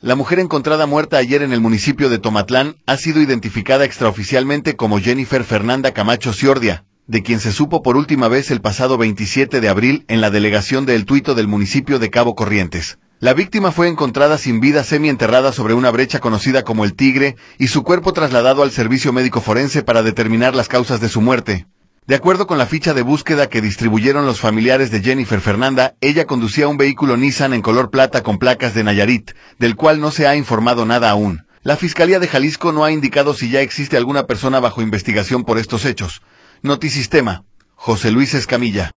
La mujer encontrada muerta ayer en el municipio de Tomatlán ha sido identificada extraoficialmente como Jennifer Fernanda Camacho Ciordia, de quien se supo por última vez el pasado 27 de abril en la delegación de El Tuito del municipio de Cabo Corrientes. La víctima fue encontrada sin vida semienterrada sobre una brecha conocida como El Tigre y su cuerpo trasladado al servicio médico forense para determinar las causas de su muerte. De acuerdo con la ficha de búsqueda que distribuyeron los familiares de Jennifer Fernanda, ella conducía un vehículo Nissan en color plata con placas de Nayarit, del cual no se ha informado nada aún. La Fiscalía de Jalisco no ha indicado si ya existe alguna persona bajo investigación por estos hechos. Notisistema, José Luis Escamilla.